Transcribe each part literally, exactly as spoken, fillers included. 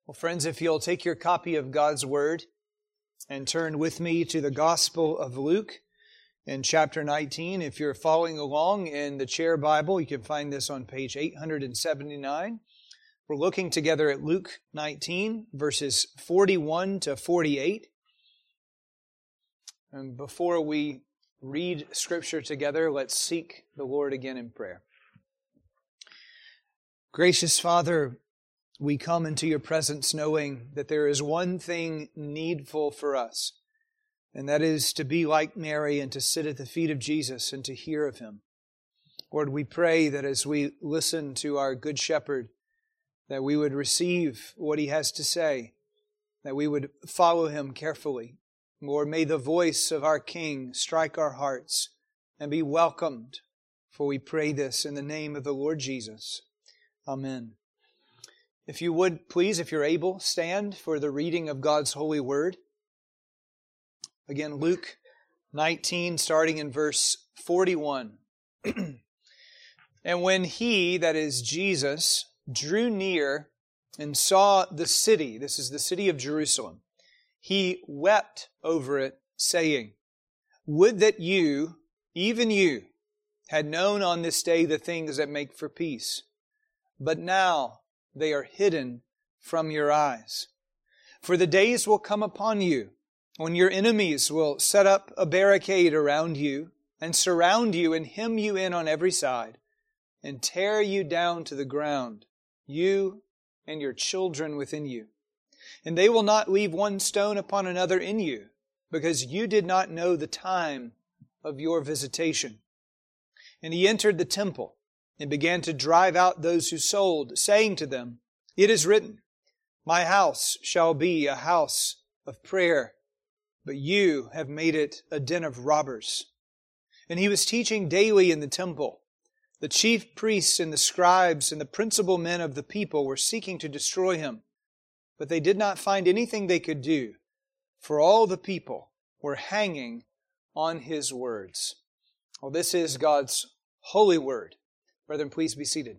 Well, friends, if you'll take your copy of God's Word and turn with me to the Gospel of Luke in chapter nineteen. If you're following along in the Chair Bible, you can find this on page eight hundred seventy-nine. We're looking together at Luke nineteen, verses forty-one to forty-eight. And before we read Scripture together, let's seek the Lord again in prayer. Gracious Father, we come into your presence knowing that there is one thing needful for us, and that is to be like Mary and to sit at the feet of Jesus and to hear of Him. Lord, we pray that as we listen to our Good Shepherd, that we would receive what He has to say, that we would follow Him carefully. Lord, may the voice of our King strike our hearts and be welcomed, for we pray this in the name of the Lord Jesus. Amen. If you would, please, if you're able, stand for the reading of God's holy word. Again, Luke nineteen, starting in verse forty-one. And when He, that is Jesus, drew near and saw the city, this is the city of Jerusalem, He wept over it, saying, Would that you, even you, had known on this day the things that make for peace. But now they are hidden from your eyes. For the days will come upon you when your enemies will set up a barricade around you and surround you and hem you in on every side and tear you down to the ground, you and your children within you. And they will not leave one stone upon another in you, because you did not know the time of your visitation. And He entered the temple and began to drive out those who sold, saying to them, It is written, My house shall be a house of prayer, but you have made it a den of robbers. And He was teaching daily in the temple. The chief priests and the scribes and the principal men of the people were seeking to destroy Him, but they did not find anything they could do, for all the people were hanging on His words. Well, this is God's holy word. Brethren, please be seated.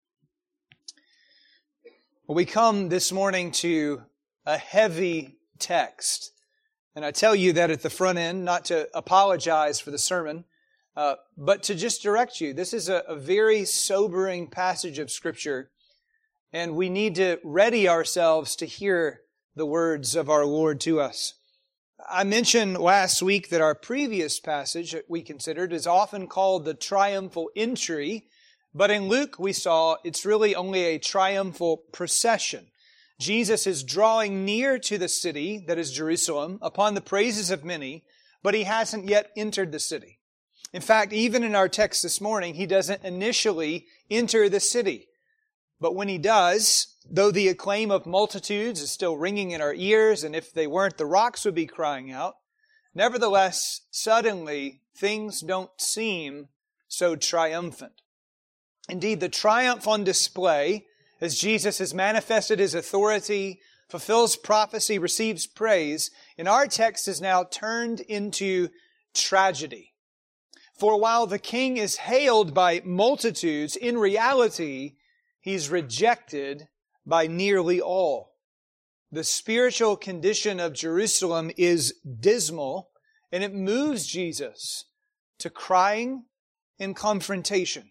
Well, we come this morning to a heavy text. And I tell you that at the front end, not to apologize for the sermon, uh, but to just direct you. This is a, a very sobering passage of Scripture, and we need to ready ourselves to hear the words of our Lord to us. I mentioned last week that our previous passage that we considered is often called the triumphal entry, but in Luke we saw it's really only a triumphal procession. Jesus is drawing near to the city, that is Jerusalem, upon the praises of many, but He hasn't yet entered the city. In fact, even in our text this morning, He doesn't initially enter the city. But when He does, though the acclaim of multitudes is still ringing in our ears, and if they weren't, the rocks would be crying out, nevertheless, suddenly, things don't seem so triumphant. Indeed, the triumph on display, as Jesus has manifested His authority, fulfills prophecy, receives praise, in our text is now turned into tragedy. For while the King is hailed by multitudes, in reality, He's rejected by nearly all. The spiritual condition of Jerusalem is dismal, and it moves Jesus to crying and confrontation.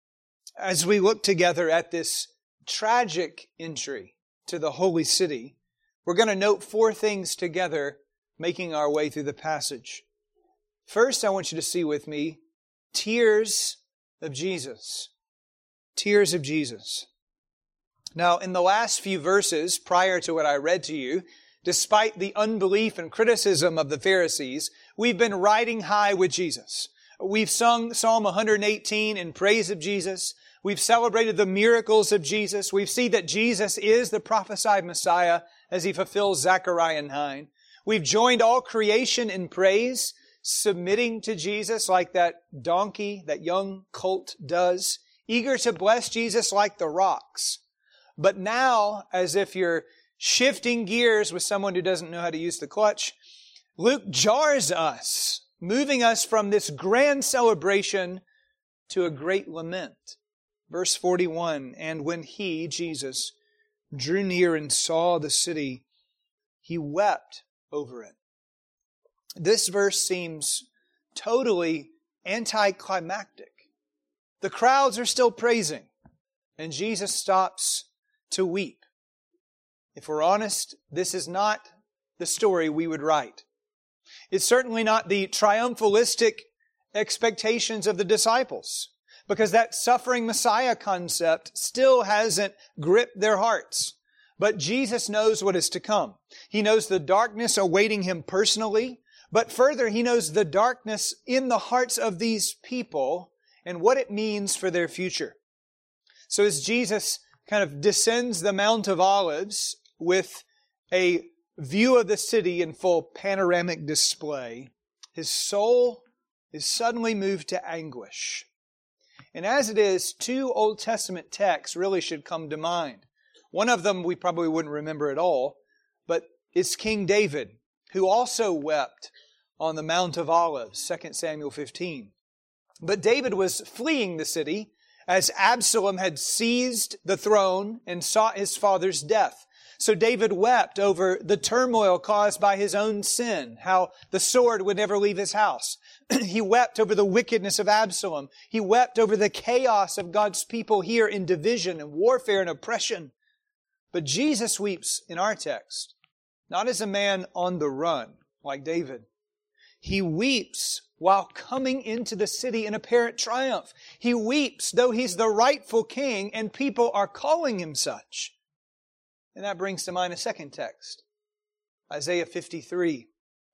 As we look together at this tragic entry to the holy city, we're going to note four things together making our way through the passage. First, I want you to see with me tears of Jesus. Tears of Jesus. Now, in the last few verses prior to what I read to you, despite the unbelief and criticism of the Pharisees, we've been riding high with Jesus. We've sung Psalm one eighteen in praise of Jesus. We've celebrated the miracles of Jesus. We've seen that Jesus is the prophesied Messiah as He fulfills Zechariah nine. We've joined all creation in praise, submitting to Jesus like that donkey, that young colt does, eager to bless Jesus like the rocks. But now, as if you're shifting gears with someone who doesn't know how to use the clutch, Luke jars us, moving us from this grand celebration to a great lament. Verse forty-one, and when He, Jesus, drew near and saw the city, he wept over it. This verse seems totally anticlimactic. The crowds are still praising, and Jesus stops to weep. If we're honest, this is not the story we would write. It's certainly not the triumphalistic expectations of the disciples, because that suffering Messiah concept still hasn't gripped their hearts. But Jesus knows what is to come. He knows the darkness awaiting Him personally, but further, He knows the darkness in the hearts of these people and what it means for their future. So as Jesus kind of descends the Mount of Olives with a view of the city in full panoramic display, His soul is suddenly moved to anguish. And as it is, two Old Testament texts really should come to mind. One of them we probably wouldn't remember at all, but it's King David, who also wept on the Mount of Olives, Second Samuel fifteen. But David was fleeing the city as Absalom had seized the throne and sought his father's death. So David wept over the turmoil caused by his own sin, how the sword would never leave his house. He wept over the wickedness of Absalom. He wept over the chaos of God's people here in division and warfare and oppression. But Jesus weeps in our text, not as a man on the run like David. He weeps while coming into the city in apparent triumph. He weeps though He's the rightful king and people are calling Him such. And that brings to mind a second text, Isaiah fifty-three.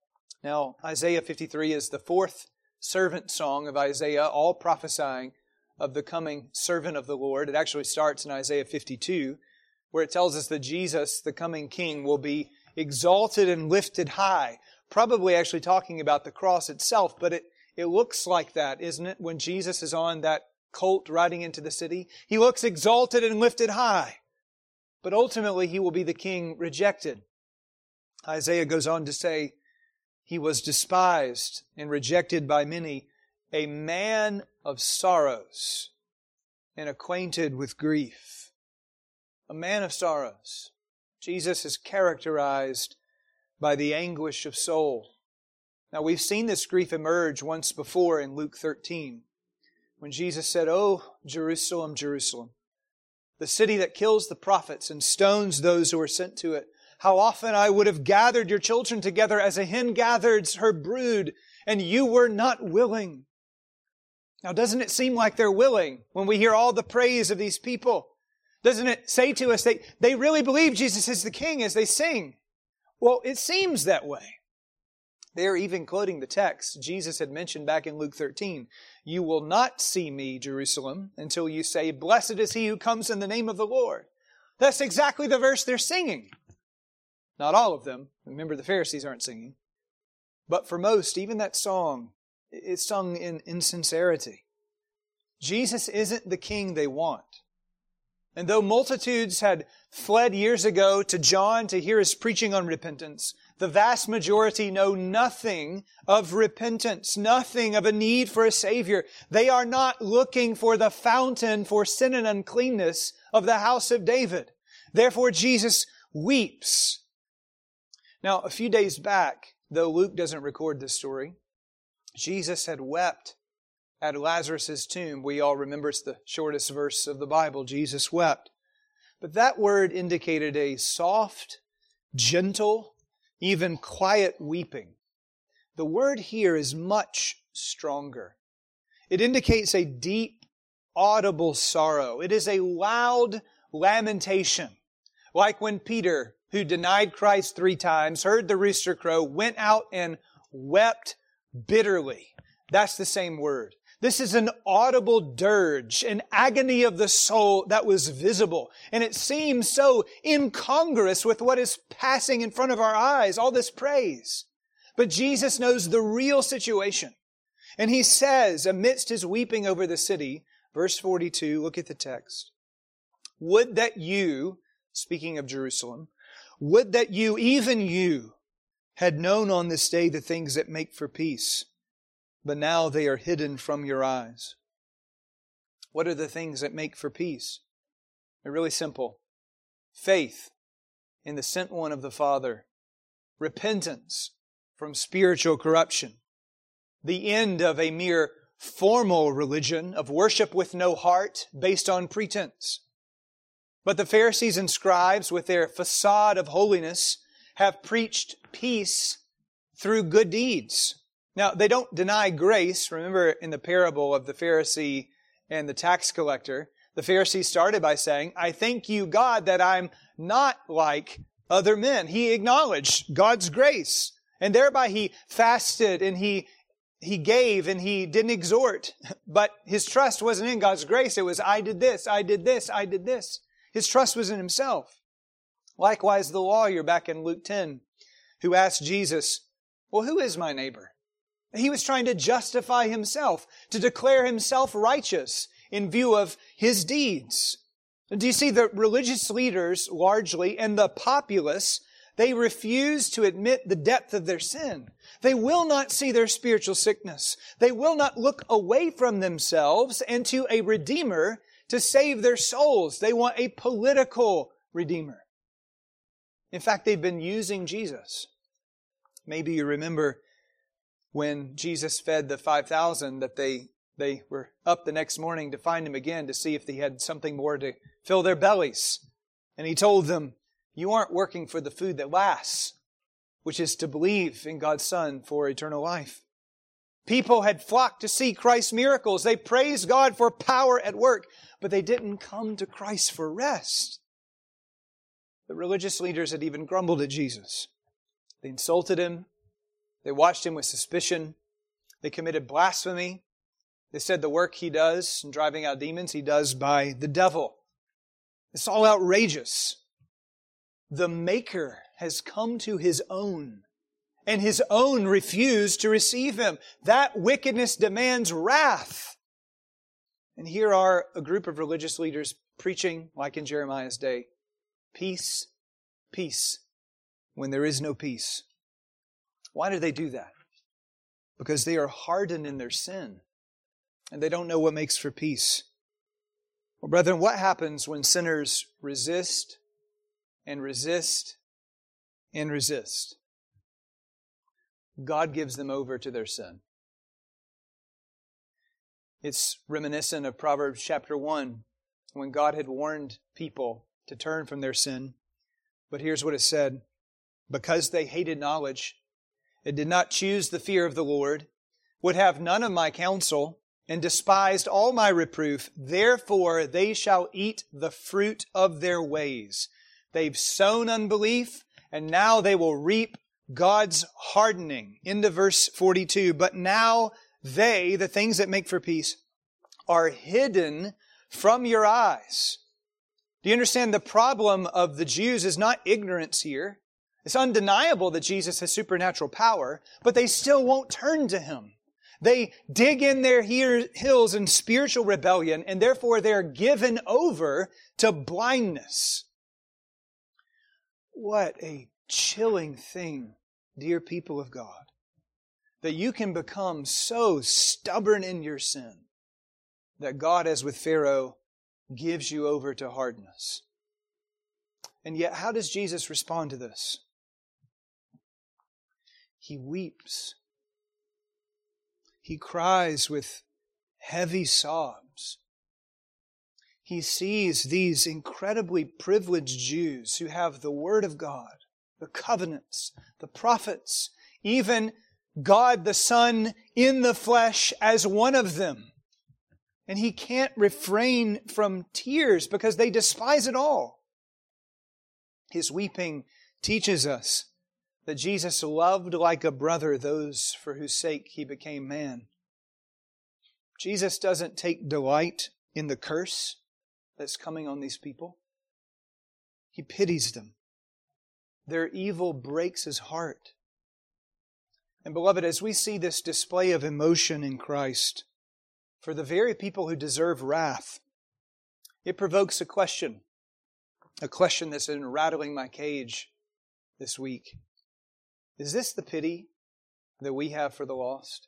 Now, Isaiah fifty-three is the fourth servant song of Isaiah, all prophesying of the coming servant of the Lord. It actually starts in Isaiah fifty-two, where it tells us that Jesus, the coming king, will be exalted and lifted high. Probably actually talking about the cross itself, but it, it looks like that, isn't it? When Jesus is on that colt riding into the city, He looks exalted and lifted high. But ultimately, He will be the king rejected. Isaiah goes on to say, He was despised and rejected by many, a man of sorrows and acquainted with grief. A man of sorrows. Jesus is characterized by the anguish of soul. Now, we've seen this grief emerge once before in Luke thirteen, when Jesus said, "Oh, Jerusalem, Jerusalem, the city that kills the prophets and stones those who are sent to it. How often I would have gathered your children together as a hen gathers her brood, and you were not willing." Now, doesn't it seem like they're willing when we hear all the praise of these people? Doesn't it say to us they, they really believe Jesus is the king as they sing? Well, it seems that way. They're even quoting the text Jesus had mentioned back in Luke thirteen. You will not see me, Jerusalem, until you say, blessed is he who comes in the name of the Lord. That's exactly the verse they're singing. Not all of them. Remember, the Pharisees aren't singing. But for most, even that song, it's sung in insincerity. Jesus isn't the king they want. And though multitudes had fled years ago to John to hear his preaching on repentance, the vast majority know nothing of repentance, nothing of a need for a Savior. They are not looking for the fountain for sin and uncleanness of the house of David. Therefore, Jesus weeps. Now, a few days back, though Luke doesn't record this story, Jesus had wept at Lazarus' tomb. We all remember it's the shortest verse of the Bible. Jesus wept. But that word indicated a soft, gentle, even quiet weeping. The word here is much stronger. It indicates a deep, audible sorrow. It is a loud lamentation. Like when Peter, who denied Christ three times, heard the rooster crow, went out and wept bitterly. That's the same word. This is an audible dirge, an agony of the soul that was visible. And it seems so incongruous with what is passing in front of our eyes, all this praise. But Jesus knows the real situation. And He says, amidst His weeping over the city, verse forty-two, look at the text. Would that you, speaking of Jerusalem, would that you, even you, had known on this day the things that make for peace. But now they are hidden from your eyes. What are the things that make for peace? They're really simple. faith in the sent one of the Father, repentance from spiritual corruption, the end of a mere formal religion of worship with no heart based on pretense. But the Pharisees and scribes, with their facade of holiness, have preached peace through good deeds. Now, they don't deny grace. Remember in the parable of the Pharisee and the tax collector, the Pharisee started by saying, I thank you, God, that I'm not like other men. He acknowledged God's grace, and thereby he fasted and he He gave and he didn't exhort, but his trust wasn't in God's grace. It was, I did this, I did this, I did this. His trust was in himself. Likewise, the lawyer back in Luke ten, who asked Jesus, well, who is my neighbor? He was trying to justify himself, to declare himself righteous in view of his deeds. Do you see the religious leaders largely and the populace, they refuse to admit the depth of their sin. They will not see their spiritual sickness. They will not look away from themselves and to a Redeemer to save their souls. They want a political Redeemer. In fact, they've been using Jesus. Maybe you remember when Jesus fed the five thousand that they, they were up the next morning to find Him again to see if they had something more to fill their bellies. And He told them, you aren't working for the food that lasts, which is to believe in God's Son for eternal life. People had flocked to see Christ's miracles. They praised God for power at work, but they didn't come to Christ for rest. The religious leaders had even grumbled at Jesus. They insulted Him. They watched Him with suspicion. They committed blasphemy. They said the work He does in driving out demons, He does by the devil. It's all outrageous. The Maker has come to His own, and His own refused to receive Him. That wickedness demands wrath. And here are a group of religious leaders preaching, like in Jeremiah's day, peace, peace, when there is no peace. Why do they do that? Because they are hardened in their sin, and they don't know what makes for peace. Well, brethren, what happens when sinners resist and resist and resist? God gives them over to their sin. It's reminiscent of Proverbs chapter one, when God had warned people to turn from their sin. But here's what it said. Because they hated knowledge, and did not choose the fear of the Lord, would have none of my counsel, and despised all my reproof, therefore they shall eat the fruit of their ways. They've sown unbelief, and now they will reap God's hardening. Into verse forty-two. But now they, the things that make for peace, are hidden from your eyes. Do you understand? The problem of the Jews is not ignorance here. It's undeniable that Jesus has supernatural power, but they still won't turn to Him. They dig in their heels in spiritual rebellion, and therefore they're given over to blindness. What a chilling thing, dear people of God, that you can become so stubborn in your sin that God, as with Pharaoh, gives you over to hardness. And yet, how does Jesus respond to this? He weeps. He cries with heavy sobs. He sees these incredibly privileged Jews who have the Word of God, the covenants, the prophets, even God the Son in the flesh as one of them. And He can't refrain from tears because they despise it all. His weeping teaches us that Jesus loved like a brother those for whose sake He became man. Jesus doesn't take delight in the curse that's coming on these people. He pities them. Their evil breaks His heart. And beloved, as we see this display of emotion in Christ for the very people who deserve wrath, it provokes a question. A question that's been rattling my cage this week. Is this the pity that we have for the lost?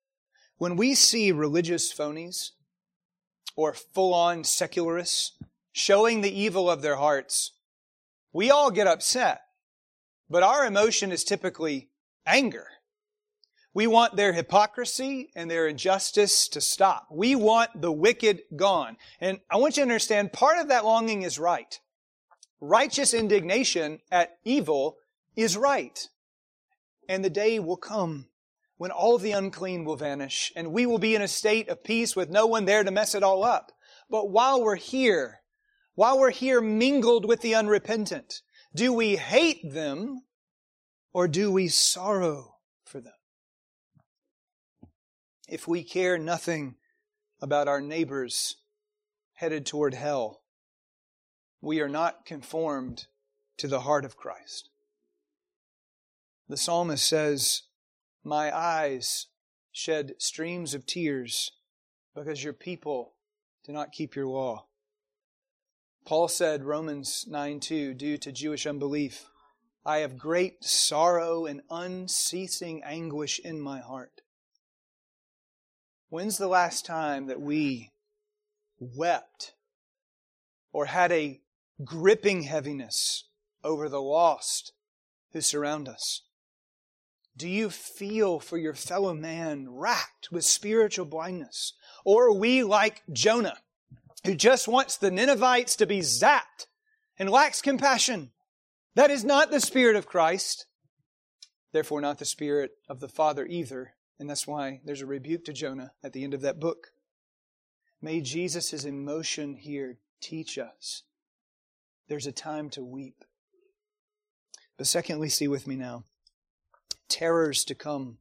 When we see religious phonies or full-on secularists showing the evil of their hearts, we all get upset. But our emotion is typically anger. We want their hypocrisy and their injustice to stop. We want the wicked gone. And I want you to understand, part of that longing is right. Righteous indignation at evil is right. And the day will come when all the unclean will vanish and we will be in a state of peace with no one there to mess it all up. But while we're here, while we're here mingled with the unrepentant, do we hate them or do we sorrow for them? If we care nothing about our neighbors headed toward hell, we are not conformed to the heart of Christ. The psalmist says, "My eyes shed streams of tears because your people do not keep your law." Paul said, Romans nine two, due to Jewish unbelief, "I have great sorrow and unceasing anguish in my heart." When's the last time that we wept or had a gripping heaviness over the lost who surround us? Do you feel for your fellow man racked with spiritual blindness? Or are we like Jonah, who just wants the Ninevites to be zapped and lacks compassion? That is not the Spirit of Christ. Therefore, not the Spirit of the Father either. And that's why there's a rebuke to Jonah at the end of that book. May Jesus' emotion here teach us there's a time to weep. But secondly, see with me now, terrors to come.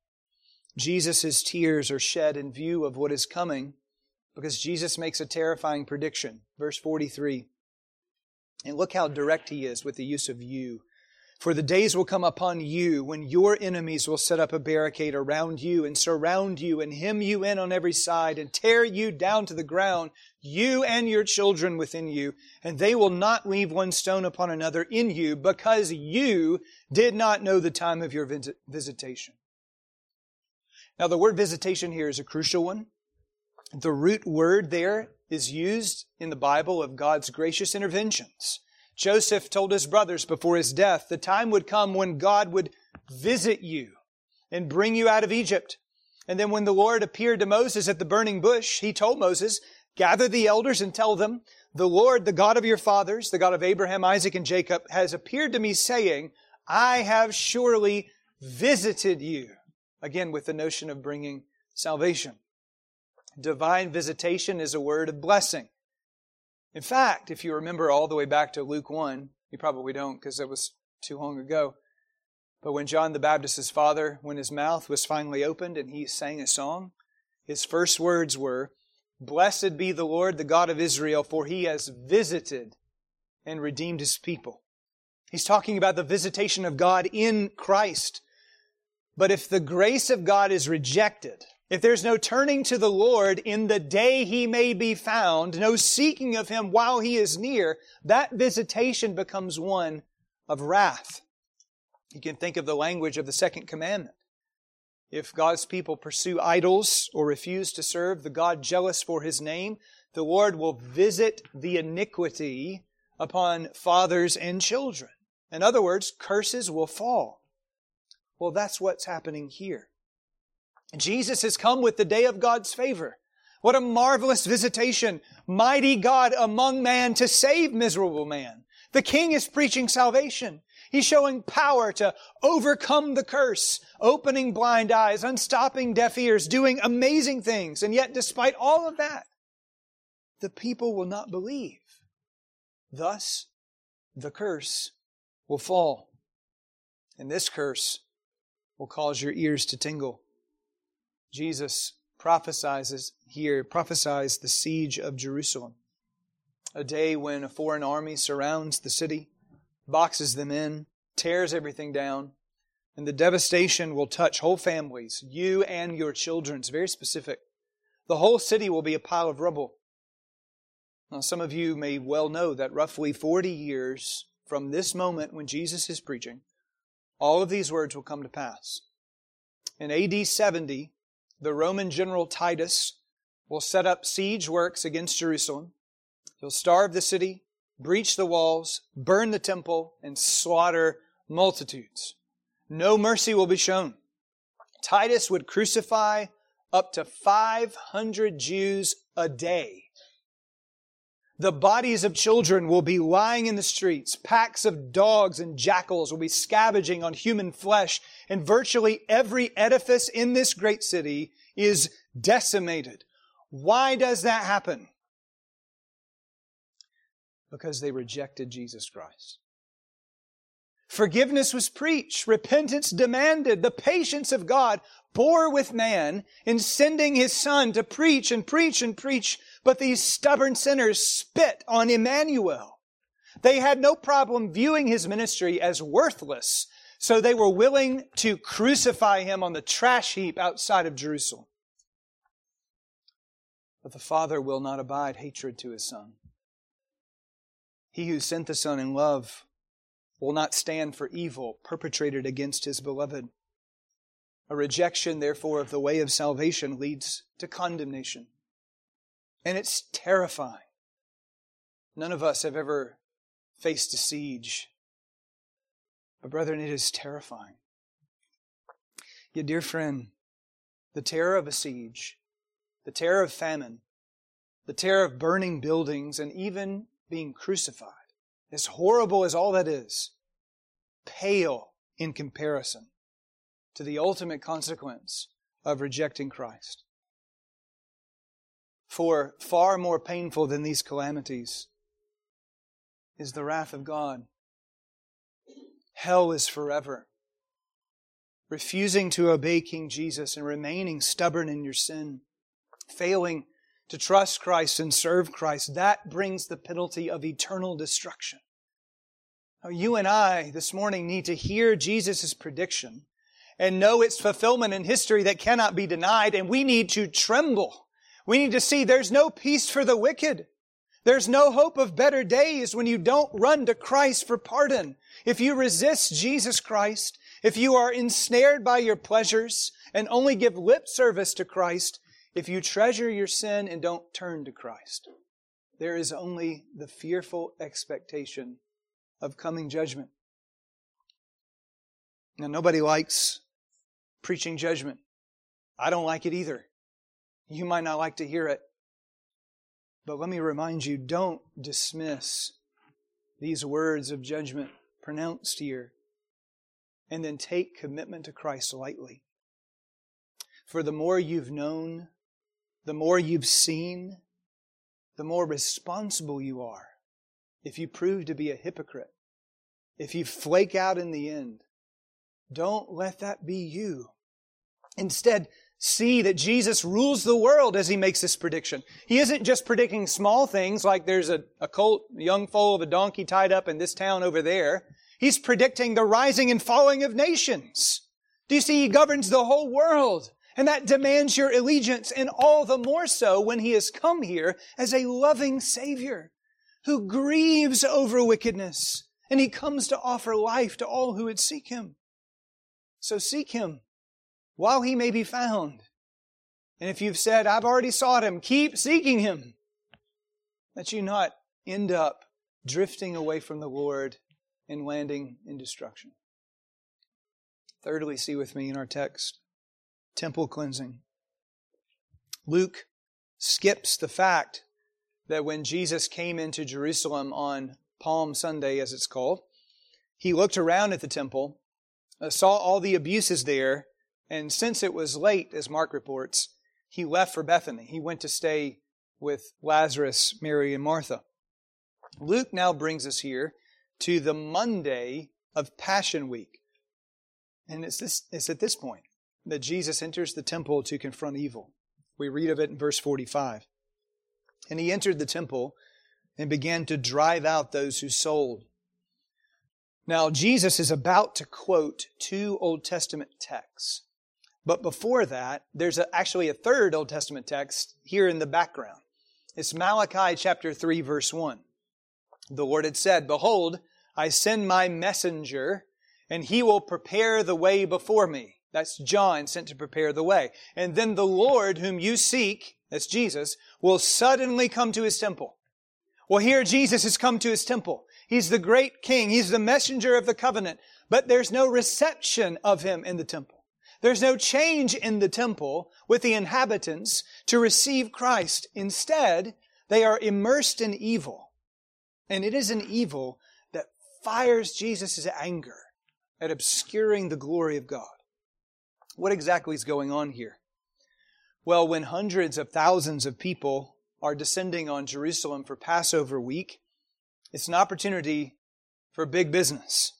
Jesus' tears are shed in view of what is coming because Jesus makes a terrifying prediction. Verse forty-three. And look how direct He is with the use of you. "For the days will come upon you when your enemies will set up a barricade around you and surround you and hem you in on every side and tear you down to the ground, you and your children within you, and they will not leave one stone upon another in you because you did not know the time of your vis- visitation." Now the word visitation here is a crucial one. The root word there is used in the Bible of God's gracious interventions. Joseph told his brothers before his death, the time would come when God would visit you and bring you out of Egypt. And then when the Lord appeared to Moses at the burning bush, He told Moses, "Gather the elders and tell them, the Lord, the God of your fathers, the God of Abraham, Isaac, and Jacob, has appeared to me saying, I have surely visited you." Again, with the notion of bringing salvation. Divine visitation is a word of blessing. In fact, if you remember all the way back to Luke one, you probably don't because that was too long ago. But when John the Baptist's father, when his mouth was finally opened and he sang a song, his first words were, "Blessed be the Lord, the God of Israel, for He has visited and redeemed His people." He's talking about the visitation of God in Christ. But if the grace of God is rejected, if there's no turning to the Lord in the day He may be found, no seeking of Him while He is near, that visitation becomes one of wrath. You can think of the language of the second commandment. If God's people pursue idols or refuse to serve the God jealous for His name, the Lord will visit the iniquity upon fathers and children. In other words, curses will fall. Well, that's what's happening here. Jesus has come with the day of God's favor. What a marvelous visitation. Mighty God among man to save miserable man. The King is preaching salvation. He's showing power to overcome the curse, opening blind eyes, unstopping deaf ears, doing amazing things. And yet, despite all of that, the people will not believe. Thus, the curse will fall. And this curse will cause your ears to tingle. Jesus prophesies here, prophesies the siege of Jerusalem. A day when a foreign army surrounds the city, boxes them in, tears everything down, and the devastation will touch whole families, you and your children. It's very specific. The whole city will be a pile of rubble. Now, some of you may well know that roughly forty years from this moment when Jesus is preaching, all of these words will come to pass. In A D seventy, the Roman general Titus will set up siege works against Jerusalem. He'll starve the city, breach the walls, burn the temple, and slaughter multitudes. No mercy will be shown. Titus would crucify up to five hundred Jews a day. The bodies of children will be lying in the streets. Packs of dogs and jackals will be scavenging on human flesh. And virtually every edifice in this great city is decimated. Why does that happen? Because they rejected Jesus Christ. Forgiveness was preached. Repentance demanded. The patience of God bore with man in sending His Son to preach and preach and preach. But these stubborn sinners spit on Emmanuel. They had no problem viewing His ministry as worthless, so they were willing to crucify Him on the trash heap outside of Jerusalem. But the Father will not abide hatred to His Son. He who sent the Son in love will not stand for evil perpetrated against His beloved. A rejection, therefore, of the way of salvation leads to condemnation. And it's terrifying. None of us have ever faced a siege. But brethren, it is terrifying. Yet, dear friend, the terror of a siege, the terror of famine, the terror of burning buildings, and even being crucified, as horrible as all that is, pale in comparison to the ultimate consequence of rejecting Christ. For far more painful than these calamities is the wrath of God. Hell is forever. Refusing to obey King Jesus and remaining stubborn in your sin, failing to trust Christ and serve Christ, that brings the penalty of eternal destruction. Now, you and I this morning need to hear Jesus' prediction and know its fulfillment in history that cannot be denied, and we need to tremble. We need to see there's no peace for the wicked. There's no hope of better days when you don't run to Christ for pardon. If you resist Jesus Christ, if you are ensnared by your pleasures and only give lip service to Christ, if you treasure your sin and don't turn to Christ, there is only the fearful expectation of coming judgment. Now, nobody likes preaching judgment. I don't like it either. You might not like to hear it. But let me remind you, don't dismiss these words of judgment pronounced here and then take commitment to Christ lightly. For the more you've known, the more you've seen, the more responsible you are if you prove to be a hypocrite, if you flake out in the end. Don't let that be you. Instead, see that Jesus rules the world as He makes this prediction. He isn't just predicting small things like there's a, a colt, a young foal of a donkey tied up in this town over there. He's predicting the rising and falling of nations. Do you see? He governs the whole world. And that demands your allegiance, and all the more so when He has come here as a loving Savior who grieves over wickedness. And He comes to offer life to all who would seek Him. So seek Him while He may be found. And if you've said, I've already sought Him, keep seeking Him, that you not end up drifting away from the Lord and landing in destruction. Thirdly, see with me in our text, temple cleansing. Luke skips the fact that when Jesus came into Jerusalem on Palm Sunday, as it's called, He looked around at the temple, uh, saw all the abuses there, and since it was late, as Mark reports, He left for Bethany. He went to stay with Lazarus, Mary, and Martha. Luke now brings us here to the Monday of Passion Week. And it's, this, it's at this point that Jesus enters the temple to confront evil. We read of it in verse forty-five. And He entered the temple and began to drive out those who sold. Now, Jesus is about to quote two Old Testament texts. But before that, there's a, actually a third Old Testament text here in the background. It's Malachi chapter three, verse one. The Lord had said, Behold, I send my messenger, and he will prepare the way before me. That's John sent to prepare the way. And then the Lord whom you seek, that's Jesus, will suddenly come to His temple. Well, here Jesus has come to His temple. He's the great King. He's the messenger of the covenant. But there's no reception of Him in the temple. There's no change in the temple with the inhabitants to receive Christ. Instead, they are immersed in evil. And it is an evil that fires Jesus' anger at obscuring the glory of God. What exactly is going on here? Well, when hundreds of thousands of people are descending on Jerusalem for Passover week, it's an opportunity for big business.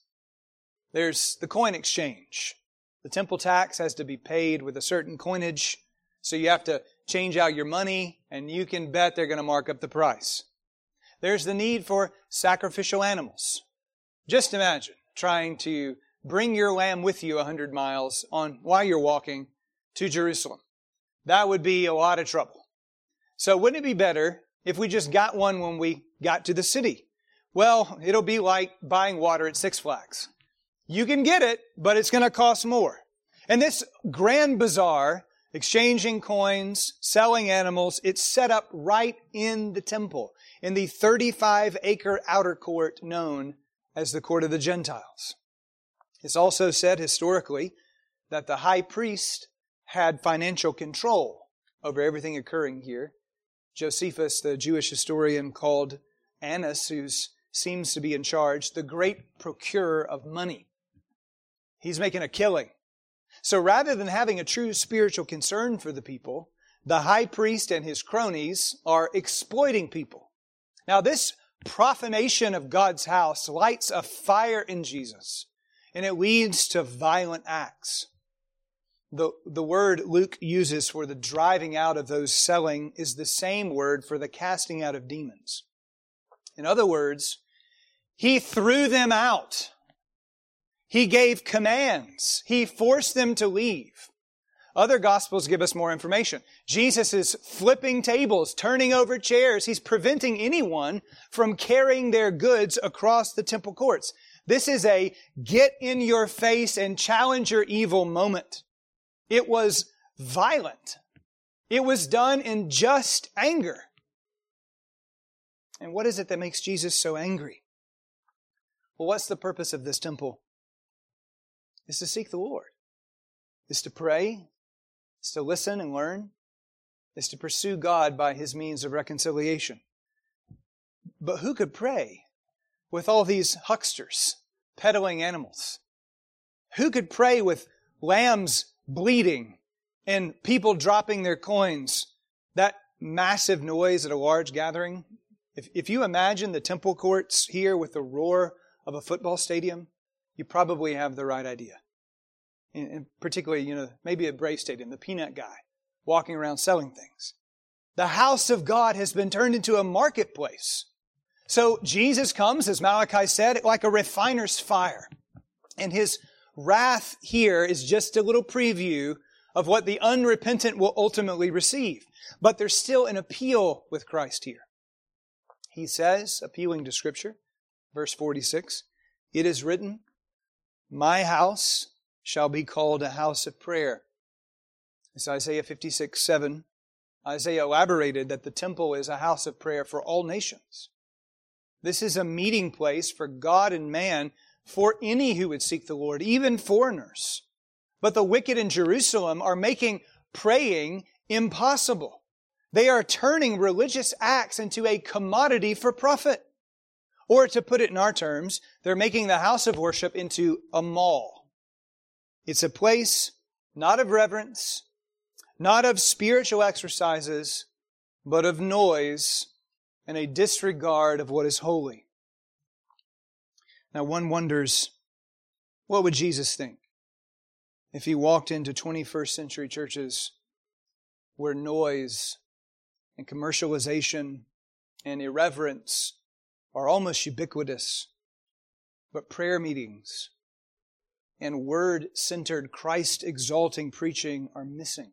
There's the coin exchange. The temple tax has to be paid with a certain coinage, so you have to change out your money, and you can bet they're going to mark up the price. There's the need for sacrificial animals. Just imagine trying to bring your lamb with you a hundred miles on while you're walking to Jerusalem. That would be a lot of trouble. So wouldn't it be better if we just got one when we got to the city? Well, it'll be like buying water at Six Flags. You can get it, but it's going to cost more. And this grand bazaar, exchanging coins, selling animals, it's set up right in the temple, in the thirty-five acre outer court known as the Court of the Gentiles. It's also said historically that the high priest had financial control over everything occurring here. Josephus, the Jewish historian, called Annas, who seems to be in charge, the great procurer of money. He's making a killing. So rather than having a true spiritual concern for the people, the high priest and his cronies are exploiting people. Now this profanation of God's house lights a fire in Jesus, and it leads to violent acts. The, the word Luke uses for the driving out of those selling is the same word for the casting out of demons. In other words, He threw them out. He gave commands. He forced them to leave. Other Gospels give us more information. Jesus is flipping tables, turning over chairs. He's preventing anyone from carrying their goods across the temple courts. This is a get in your face and challenge your evil moment. It was violent. It was done in just anger. And what is it that makes Jesus so angry? Well, what's the purpose of this temple? It's to seek the Lord. It's to pray. It's to listen and learn. It's to pursue God by His means of reconciliation. But who could pray with all these hucksters peddling animals? Who could pray with lambs bleeding and people dropping their coins? That massive noise at a large gathering. If, if you imagine the temple courts here with the roar of a football stadium, you probably have the right idea. And, and particularly, you know, maybe at Brave Stadium, the peanut guy walking around selling things. The house of God has been turned into a marketplace. So Jesus comes, as Malachi said, like a refiner's fire. And His wrath here is just a little preview of what the unrepentant will ultimately receive. But there's still an appeal with Christ here. He says, appealing to Scripture, verse forty-six, "It is written, my house shall be called a house of prayer." It's Isaiah fifty-six, seven. Isaiah elaborated that the temple is a house of prayer for all nations. This is a meeting place for God and man, for any who would seek the Lord, even foreigners. But the wicked in Jerusalem are making praying impossible. They are turning religious acts into a commodity for profit. Or to put it in our terms, they're making the house of worship into a mall. It's a place not of reverence, not of spiritual exercises, but of noise and a disregard of what is holy. Now one wonders, what would Jesus think if He walked into twenty-first century churches where noise and commercialization and irreverence are almost ubiquitous, but prayer meetings and word-centered, Christ-exalting preaching are missing?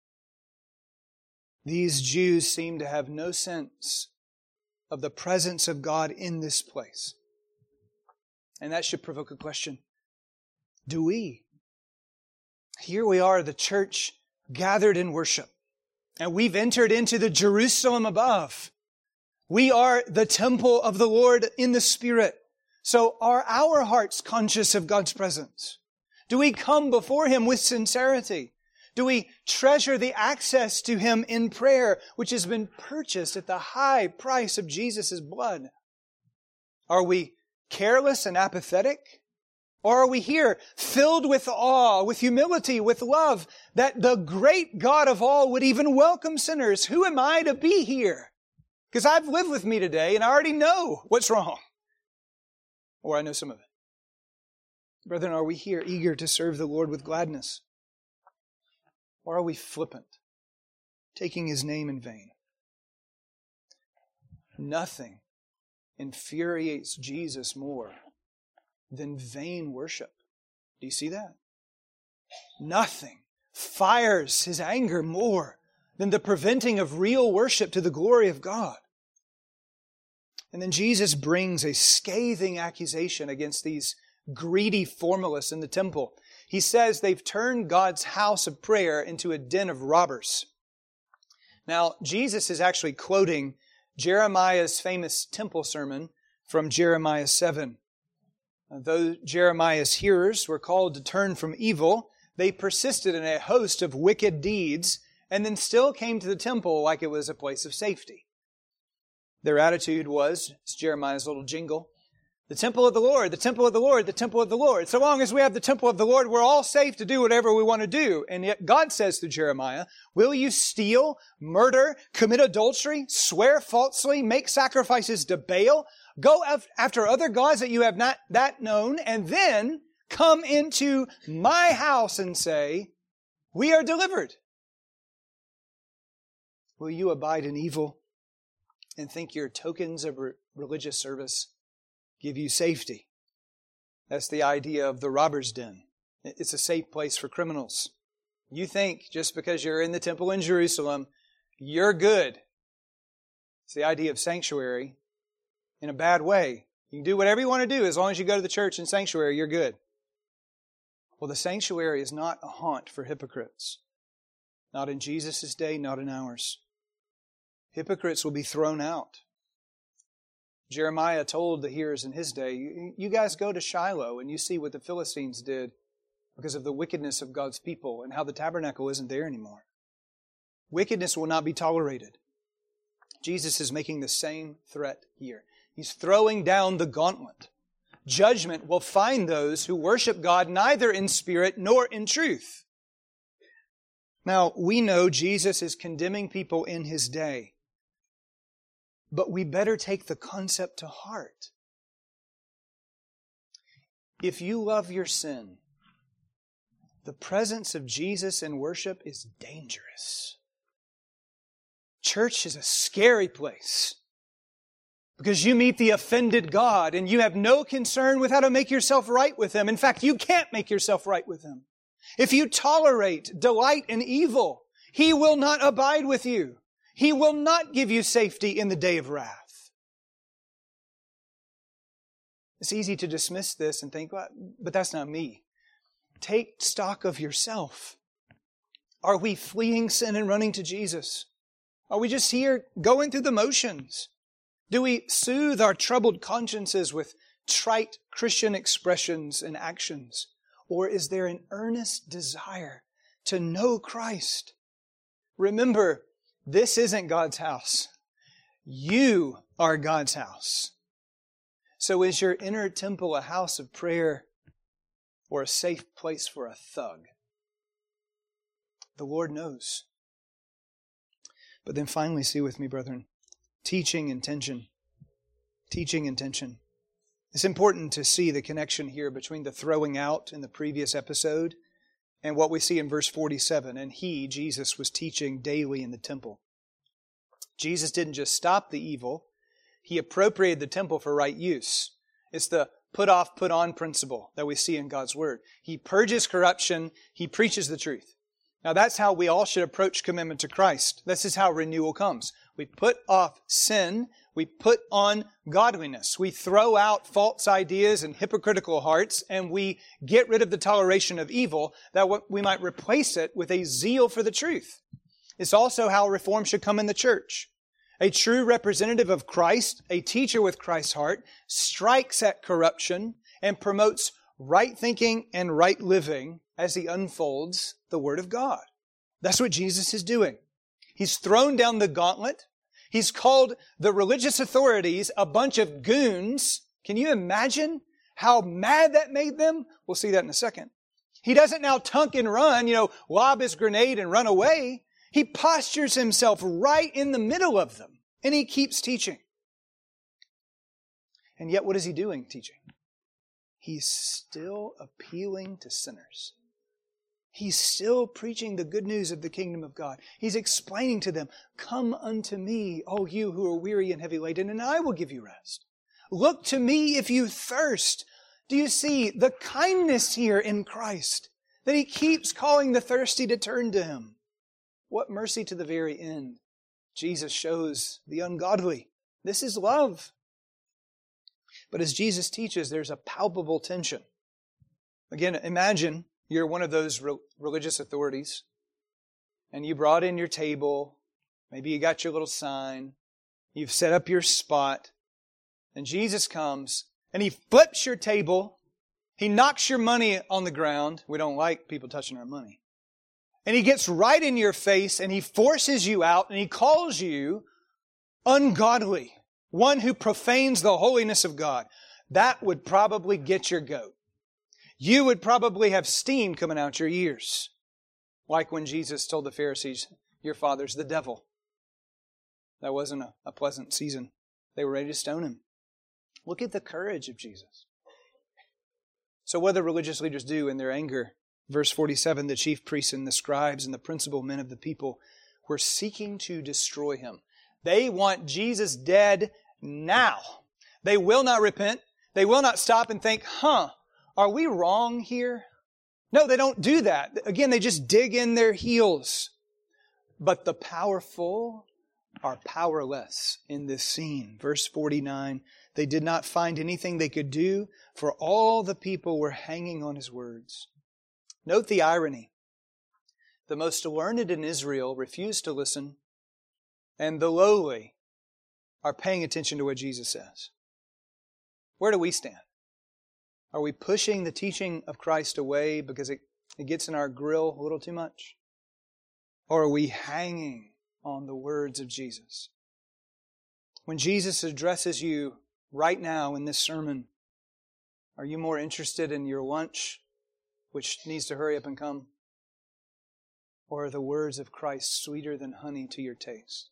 These Jews seem to have no sense of the presence of God in this place. And that should provoke a question. Do we? Here we are, the church gathered in worship. And we've entered into the Jerusalem above. We are the temple of the Lord in the Spirit. So are our hearts conscious of God's presence? Do we come before Him with sincerity? Do we treasure the access to Him in prayer, which has been purchased at the high price of Jesus' blood? Are we careless and apathetic? Or are we here filled with awe, with humility, with love, that the great God of all would even welcome sinners? Who am I to be here? Because I've lived with me today and I already know what's wrong. Or I know some of it. Brethren, are we here eager to serve the Lord with gladness? Or are we flippant, taking His name in vain? Nothing infuriates Jesus more than vain worship. Do you see that? Nothing fires His anger more than the preventing of real worship to the glory of God. And then Jesus brings a scathing accusation against these greedy formalists in the temple. He says they've turned God's house of prayer into a den of robbers. Now, Jesus is actually quoting Jeremiah's famous temple sermon from Jeremiah seven. Though Jeremiah's hearers were called to turn from evil, they persisted in a host of wicked deeds and then still came to the temple like it was a place of safety. Their attitude was, it's Jeremiah's little jingle, the temple of the Lord, the temple of the Lord, the temple of the Lord. So long as we have the temple of the Lord, we're all safe to do whatever we want to do. And yet God says to Jeremiah, will you steal, murder, commit adultery, swear falsely, make sacrifices to Baal, go after other gods that you have not that known, and then come into my house and say, we are delivered? Will you abide in evil and think your tokens of re- religious service give you safety? That's the idea of the robber's den. It's a safe place for criminals. You think just because you're in the temple in Jerusalem, you're good. It's the idea of sanctuary in a bad way. You can do whatever you want to do as long as you go to the church and sanctuary, you're good. Well, the sanctuary is not a haunt for hypocrites. Not in Jesus' day, not in ours. Hypocrites will be thrown out. Jeremiah told the hearers in his day, you guys go to Shiloh and you see what the Philistines did because of the wickedness of God's people and how the tabernacle isn't there anymore. Wickedness will not be tolerated. Jesus is making the same threat here. He's throwing down the gauntlet. Judgment will find those who worship God neither in spirit nor in truth. Now, we know Jesus is condemning people in His day. But we better take the concept to heart. If you love your sin, the presence of Jesus in worship is dangerous. Church is a scary place because you meet the offended God and you have no concern with how to make yourself right with Him. In fact, you can't make yourself right with Him. If you tolerate, delight in evil, He will not abide with you. He will not give you safety in the day of wrath. It's easy to dismiss this and think, well, but that's not me. Take stock of yourself. Are we fleeing sin and running to Jesus? Are we just here going through the motions? Do we soothe our troubled consciences with trite Christian expressions and actions? Or is there an earnest desire to know Christ? Remember, this isn't God's house. You are God's house. So is your inner temple a house of prayer or a safe place for a thug? The Lord knows. But then finally, see with me, brethren, teaching intention. Teaching intention. It's important to see the connection here between the throwing out in the previous episode and what we see in verse forty-seven. And He, Jesus, was teaching daily in the temple. Jesus didn't just stop the evil. He appropriated the temple for right use. It's the put off, put on principle that we see in God's Word. He purges corruption. He preaches the truth. Now that's how we all should approach commitment to Christ. This is how renewal comes. We put off sin. We put on godliness. We throw out false ideas and hypocritical hearts, and we get rid of the toleration of evil that we might replace it with a zeal for the truth. It's also how reform should come in the church. A true representative of Christ, a teacher with Christ's heart, strikes at corruption and promotes right thinking and right living as he unfolds the Word of God. That's what Jesus is doing. He's thrown down the gauntlet. He's called the religious authorities a bunch of goons. Can you imagine how mad that made them? We'll see that in a second. He doesn't now tunk and run, you know, lob his grenade and run away. He postures himself right in the middle of them, and he keeps teaching. And yet, what is he doing teaching? He's still appealing to sinners. He's still preaching the good news of the kingdom of God. He's explaining to them, "Come unto me, all you who are weary and heavy laden, and I will give you rest. Look to me if you thirst." Do you see the kindness here in Christ? That He keeps calling the thirsty to turn to Him. What mercy to the very end. Jesus shows the ungodly. This is love. But as Jesus teaches, there's a palpable tension. Again, imagine you're one of those re- religious authorities, and you brought in your table. Maybe you got your little sign. You've set up your spot. And Jesus comes, and He flips your table. He knocks your money on the ground. We don't like people touching our money. And He gets right in your face, and He forces you out, and He calls you ungodly. One who profanes the holiness of God. That would probably get your goat. You would probably have steam coming out your ears. Like when Jesus told the Pharisees, "Your father's the devil." That wasn't a, a pleasant season. They were ready to stone Him. Look at the courage of Jesus. So what do the religious leaders do in their anger? Verse forty-seven, the chief priests and the scribes and the principal men of the people were seeking to destroy Him. They want Jesus dead now. They will not repent. They will not stop and think, huh, are we wrong here? No, they don't do that. Again, they just dig in their heels. But the powerful are powerless in this scene. Verse forty-nine, they did not find anything they could do, for all the people were hanging on His words. Note the irony. The most learned in Israel refused to listen, and the lowly are paying attention to what Jesus says. Where do we stand? Are we pushing the teaching of Christ away because it, it gets in our grill a little too much? Or are we hanging on the words of Jesus? When Jesus addresses you right now in this sermon, are you more interested in your lunch, which needs to hurry up and come? Or are the words of Christ sweeter than honey to your taste?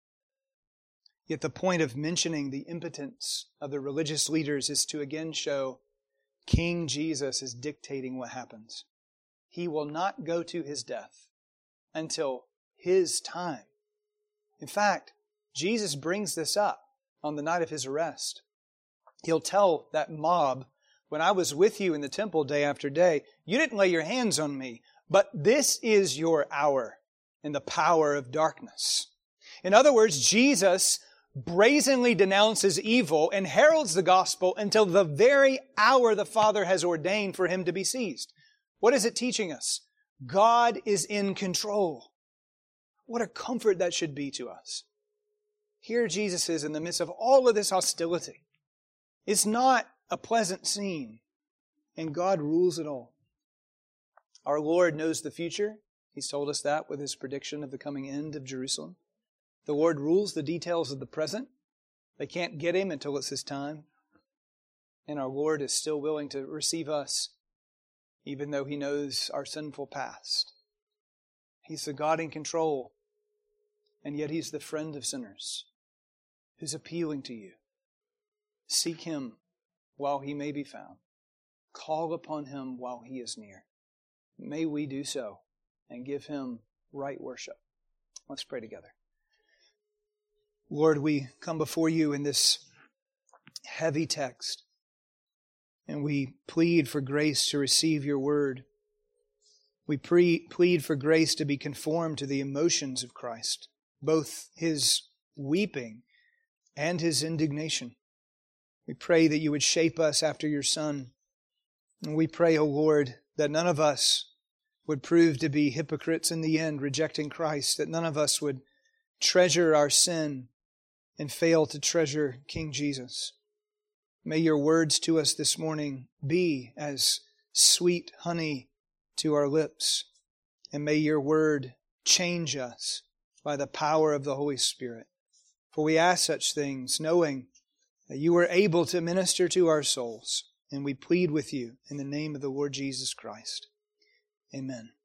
Yet the point of mentioning the impotence of the religious leaders is to again show King Jesus is dictating what happens. He will not go to His death until His time. In fact, Jesus brings this up on the night of His arrest. He'll tell that mob, "When I was with you in the temple day after day, you didn't lay your hands on me, but this is your hour in the power of darkness." In other words, Jesus brazenly denounces evil and heralds the gospel until the very hour the Father has ordained for Him to be seized. What is it teaching us? God is in control. What a comfort that should be to us. Here Jesus is in the midst of all of this hostility. It's not a pleasant scene, and God rules it all. Our Lord knows the future. He's told us that with His prediction of the coming end of Jerusalem. The Lord rules the details of the present. They can't get Him until it's His time. And our Lord is still willing to receive us, even though He knows our sinful past. He's the God in control, and yet He's the friend of sinners who's appealing to you. Seek Him while He may be found. Call upon Him while He is near. May we do so and give Him right worship. Let's pray together. Lord, we come before You in this heavy text, and we plead for grace to receive Your word. We pre- plead for grace to be conformed to the emotions of Christ, both His weeping and His indignation. We pray that You would shape us after Your Son. And we pray, O Lord, that none of us would prove to be hypocrites in the end, rejecting Christ, that none of us would treasure our sin and fail to treasure King Jesus. May your words to us this morning be as sweet honey to our lips, and may your word change us by the power of the Holy Spirit. For we ask such things, knowing that you are able to minister to our souls, and we plead with you in the name of the Lord Jesus Christ. Amen.